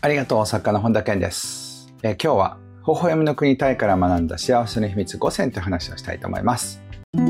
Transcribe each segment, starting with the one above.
ありがとう。作家の本田健です。今日は微笑みの国タイから学んだ幸せの秘密5選という話をしたいと思います。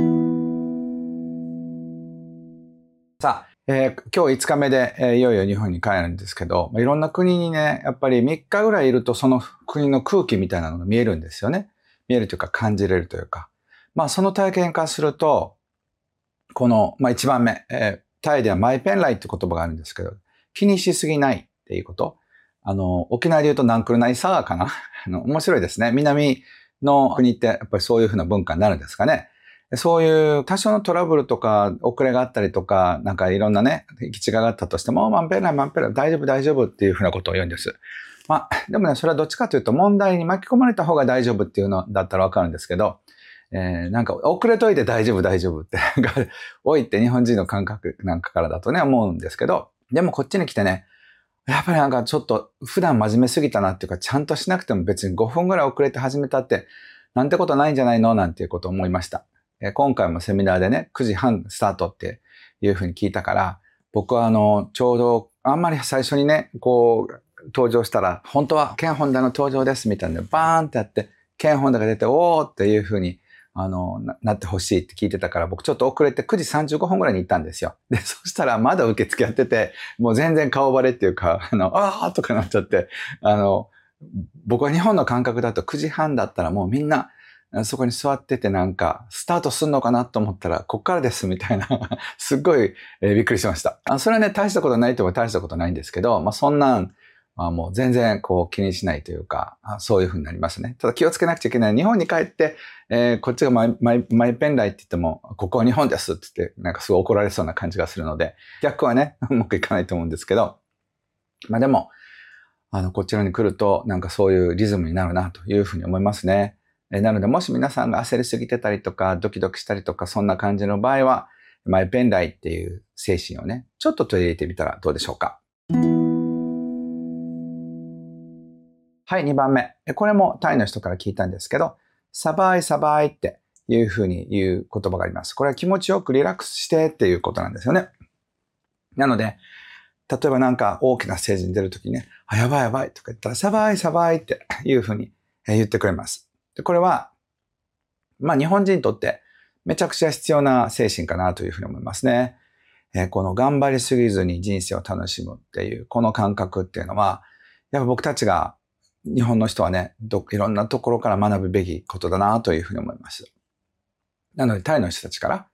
さあ、今日5日目で、いよいよ日本に帰るんですけど、いろんな国にね、やっぱり3日ぐらいいるとその国の空気みたいなのが見えるんですよね。見えるというか感じれるというか。その体験からすると、この、1番目、タイではマイペンライって言葉があるんですけど、気にしすぎないっていうこと。沖縄で言うとナンクルナイサガかな面白いですね。南の国ってやっぱりそういうふうな文化になるんですかね。そういう多少のトラブルとか遅れがあったりとか、なんかいろんなね、行き違いがあったとしても、マンペラ大丈夫っていうふうなことを言うんです。でもね、それはどっちかというと問題に巻き込まれた方が大丈夫っていうのだったらわかるんですけど、なんか遅れといて大丈夫って多いって日本人の感覚なんかからだとね、思うんですけど、でもこっちに来てね、やっぱりなんかちょっと普段真面目すぎたなっていうか、ちゃんとしなくても別に5分ぐらい遅れて始めたってなんてことないんじゃないのなんていうことを思いました。今回もセミナーでね、9時半スタートっていうふうに聞いたから、僕はちょうどあんまり最初にね、登場したら、本当はケンホンダの登場ですみたいなのでバーンってやって、ケンホンダが出て、おーっていうふうになってほしいって聞いてたから、僕ちょっと遅れて9時35分ぐらいに行ったんですよ。で、そしたらまだ受付やってて、もう全然顔バレっていうか、あーとかなっちゃって、僕は日本の感覚だと9時半だったらもうみんな、そこに座っててなんか、スタートすんのかなと思ったら、こっからですみたいな、すっごい、びっくりしました。それはね、大したことないとは大したことないんですけど、そんなん、もう全然気にしないというか、そういう風になりますね。ただ気をつけなくちゃいけない。日本に帰って、こっちがマイペンライって言っても、ここは日本ですって言って、なんかすごい怒られそうな感じがするので、逆はね、うまくいかないと思うんですけど、でも、こちらに来ると、なんかそういうリズムになるなというふうに思いますね。なので、もし皆さんが焦りすぎてたりとか、ドキドキしたりとか、そんな感じの場合は、マイペンライっていう精神をね、ちょっと取り入れてみたらどうでしょうか。はい、2番目。これもタイの人から聞いたんですけど、サバイっていうふうに言う言葉があります。これは気持ちよくリラックスしてっていうことなんですよね。なので、例えばなんか大きなステージに出るときにね、やばいとか言ったら、サバイっていうふうに言ってくれます。で、これは、日本人にとってめちゃくちゃ必要な精神かなというふうに思いますね。この頑張りすぎずに人生を楽しむっていう、この感覚っていうのは、やっぱ僕たちが日本の人はね、いろんなところから学ぶべきことだなというふうに思います。なので、タイの人たちから、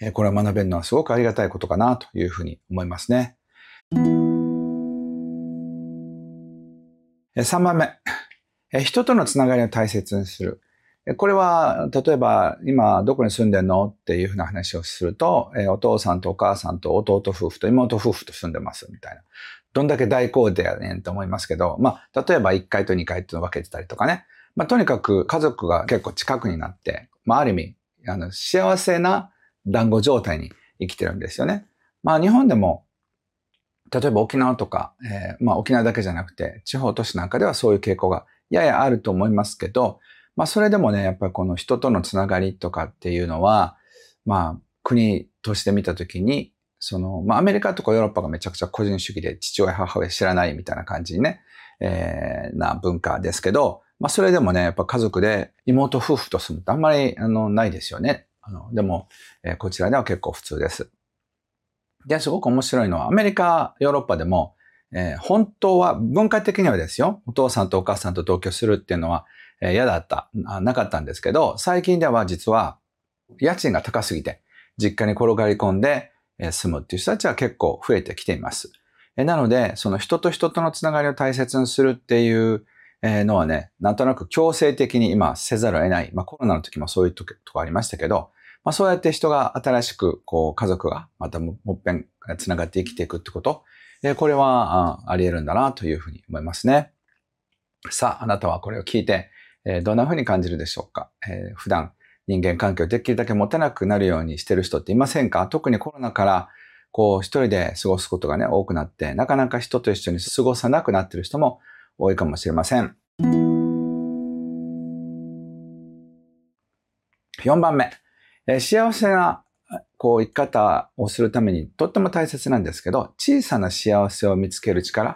これを学べるのはすごくありがたいことかなというふうに思いますね。3番目。人とのつながりを大切にする。これは、例えば、今どこに住んでんのっていうふうな話をすると、お父さんとお母さんと弟夫婦と妹夫婦と住んでますみたいな。どんだけ大好でやねんと思いますけど、例えば1階と2階っていうのを分けてたりとかね。とにかく家族が結構近くになって、ある意味、幸せな団子状態に生きてるんですよね。日本でも、例えば沖縄とか、沖縄だけじゃなくて、地方都市なんかではそういう傾向がややあると思いますけど、それでもね、やっぱりこの人とのつながりとかっていうのは、国として見たときに、アメリカとかヨーロッパがめちゃくちゃ個人主義で父親母親知らないみたいな感じにね、な文化ですけど、それでもね、やっぱ家族で妹夫婦と住むってあんまりないですよね。でも、こちらでは結構普通です。で、すごく面白いのは、アメリカ、ヨーロッパでも、本当は文化的にはですよ、お父さんとお母さんと同居するっていうのは嫌だった、なかったんですけど、最近では実は家賃が高すぎて、実家に転がり込んで住むっていう人たちは結構増えてきています。なので、その人と人とのつながりを大切にするっていうのはね、なんとなく強制的に今せざるを得ない。コロナの時もそういうとこありましたけど、そうやって人が新しく家族がまたもっぺんつながって生きていくってこと、これはあり得るんだなというふうに思いますね。さあ、あなたはこれを聞いてどんなふうに感じるでしょうか。普段人間関係をできるだけ持てなくなるようにしてる人っていませんか？特にコロナから一人で過ごすことがね、多くなって、なかなか人と一緒に過ごさなくなっている人も多いかもしれません。4番目。幸せな生き方をするためにとっても大切なんですけど、小さな幸せを見つける力。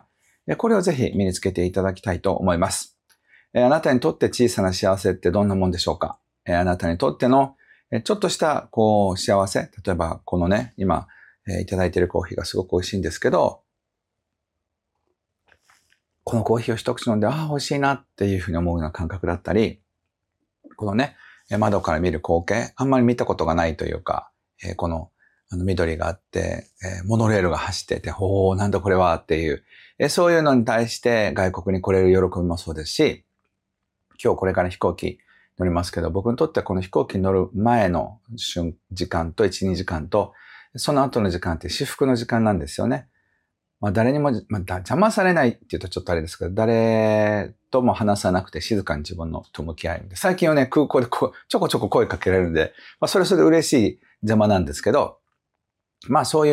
これをぜひ身につけていただきたいと思います。あなたにとって小さな幸せってどんなもんでしょうか？あなたにとってのちょっとした幸せ、例えばこのね、今いただいているコーヒーがすごく美味しいんですけど、このコーヒーを一口飲んで、美味しいなっていうふうに思うような感覚だったり、このね、窓から見る光景、あんまり見たことがないというか、この緑があって、モノレールが走ってて、なんだこれはっていう、そういうのに対して外国に来れる喜びもそうですし、今日これから飛行機乗りますけど、僕にとってはこの飛行機に乗る前の時間と1、2時間と、その後の時間って至福の時間なんですよね。誰にも、邪魔されないって言うとちょっとあれですけど、誰とも話さなくて静かに自分のと向き合えるんで、最近はね、空港でちょこちょこ声かけられるんで、それはそれで嬉しい邪魔なんですけど、そういう、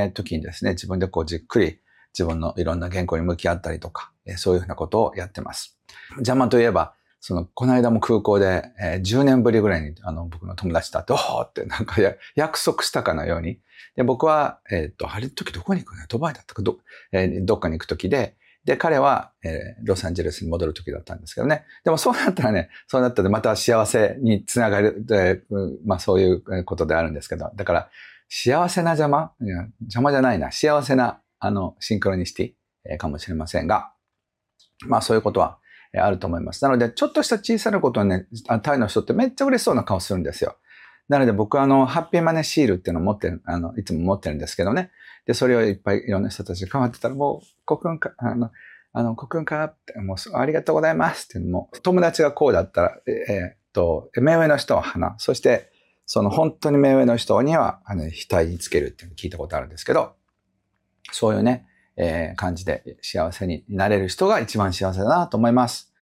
時にですね、自分でじっくり自分のいろんな原稿に向き合ったりとか、そういうふうなことをやってます。邪魔といえば、この間も空港で、10年ぶりぐらいに、僕の友達と会って、ってなんか約束したかのように。で、僕は、あれ時どこに行くの？ドバイだったか、どっかに行く時で、彼は、ロサンゼルスに戻る時だったんですけどね。でもそうなったらまた幸せにつながる、そういうことであるんですけど、だから、幸せな邪魔じゃないな。幸せな、シンクロニシティ、かもしれませんが、そういうことは、あると思います。なので、ちょっとした小さなことにね、タイの人ってめっちゃ嬉しそうな顔するんですよ。なので僕はハッピーマネーシールっていうのを持ってる、いつも持ってるんですけどね。で、それをいっぱいいろんな人たちが変わってたら、もう、コクンかって、もう、ありがとうございますっていうのも、友達がこうだったら、目上の人は鼻、そして、本当に目上の人には、額につけるっていうのを聞いたことあるんですけど、そういうね、感じで幸せになれる人が一番幸せだなと思います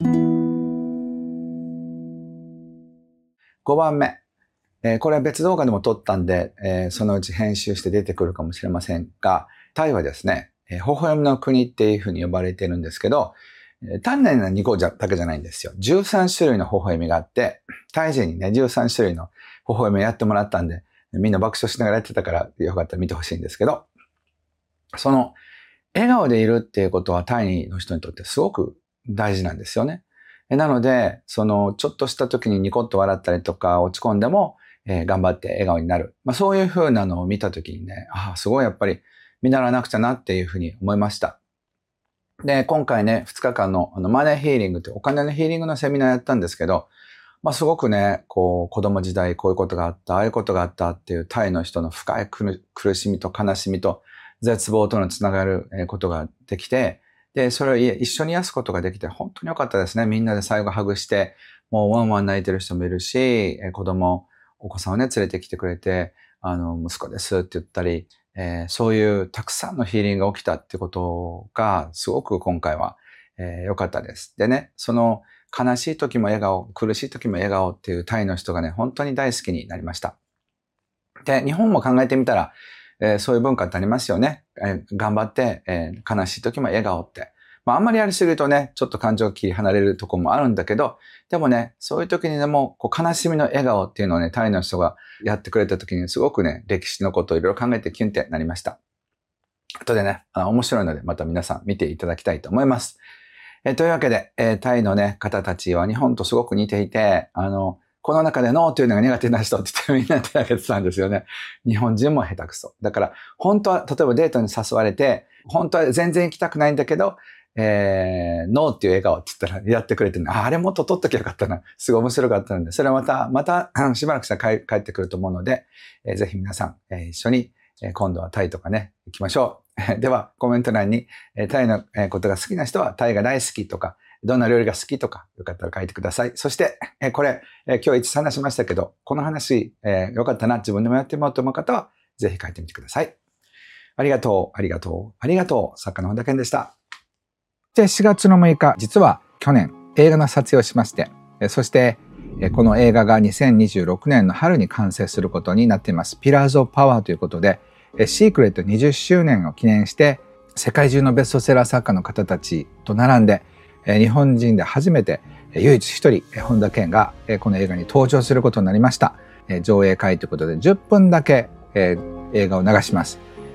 。5番目。これは別動画でも撮ったんで、そのうち編集して出てくるかもしれませんが、タイはですね、微笑みの国っていうふうに呼ばれてるんですけど、単なる2個だけじゃないんですよ。13種類の微笑みがあって、タイ人にね、13種類の微笑みをやってもらったんで、みんな爆笑しながらやってたからよかったら見てほしいんですけど、その笑顔でいるっていうことはタイの人にとってすごく大事なんですよね。なので、ちょっとした時にニコッと笑ったりとか落ち込んでも、頑張って笑顔になる。そういう風なのを見た時にね、すごいやっぱり見習わなくちゃなっていうふうに思いました。で、今回ね、2日間のマネーヒーリングってお金のヒーリングのセミナーやったんですけど、すごくね、子供時代こういうことがあった、ああいうことがあったっていうタイの人の深い苦しみと悲しみと絶望とのつながることができて、で、それを一緒に癒すことができて本当に良かったですね。みんなで最後ハグして、もうワンワン泣いてる人もいるし、お子さんをね、連れてきてくれて、息子ですって言ったり、そういうたくさんのヒーリングが起きたってことがすごく今回は良かったです。でね、その悲しい時も笑顔、苦しい時も笑顔っていうタイの人がね、本当に大好きになりました。で、日本も考えてみたら、そういう文化ってありますよね。頑張って、悲しい時も笑顔って。あんまりやりすぎるとね、ちょっと感情が切り離れるところもあるんだけど、でもね、そういう時にでも、悲しみの笑顔っていうのをね、タイの人がやってくれた時にすごくね、歴史のことをいろいろ考えてキュンってなりました。後でね、面白いので、また皆さん見ていただきたいと思います。というわけで、タイのね、方たちは日本とすごく似ていて、この中でノーというのが苦手な人って言ってみんな手挙げてたんですよね。日本人も下手くそ。だから、本当は、例えばデートに誘われて、本当は全然行きたくないんだけど、ノーっていう笑顔って言ったらやってくれてるあれもっと撮っときゃよかったな。すごい面白かったので、それはまたしばらくしたら帰ってくると思うので、ぜひ皆さん、一緒に、今度はタイとかね、行きましょう。では、コメント欄に、タイのことが好きな人はタイが大好きとか、どんな料理が好きとか、よかったら書いてください。そして、これ、今日一話しましたけど、この話、よかったな、自分でもやってみようと思う方は、ぜひ書いてみてください。ありがとう、ありがとう、ありがとう。作家の本田健でした。で、4月の6日、実は去年映画の撮影をしまして、そしてこの映画が2026年の春に完成することになっています。ピラーズ・オブ・パワーということで、シークレット20周年を記念して、世界中のベストセラー作家の方たちと並んで、日本人で初めて唯一一人、本田健がこの映画に登場することになりました。上映会ということで10分だけ映画を流します。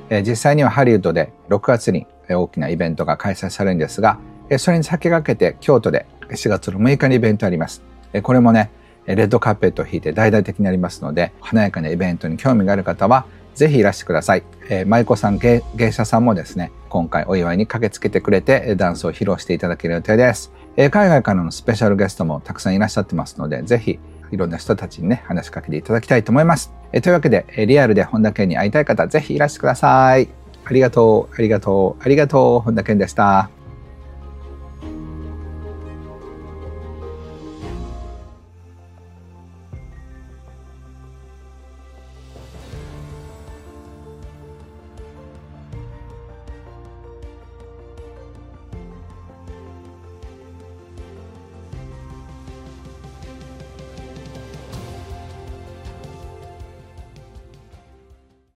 実際にはハリウッドで6月に大きなイベントが開催されるんですが、それに先駆けて京都で4月の6日にイベントあります。これもね、レッドカーペットを引いて大々的になりますので、華やかなイベントに興味がある方はぜひいらしてください。舞妓さん、芸者さんもですね、今回お祝いに駆けつけてくれてダンスを披露していただける予定です。海外からのスペシャルゲストもたくさんいらっしゃってますので、ぜひいろんな人たちにね、話しかけていただきたいと思います。というわけで、リアルで本田健に会いたい方、ぜひいらしてください。ありがとう、ありがとう、ありがとう、本田健でした。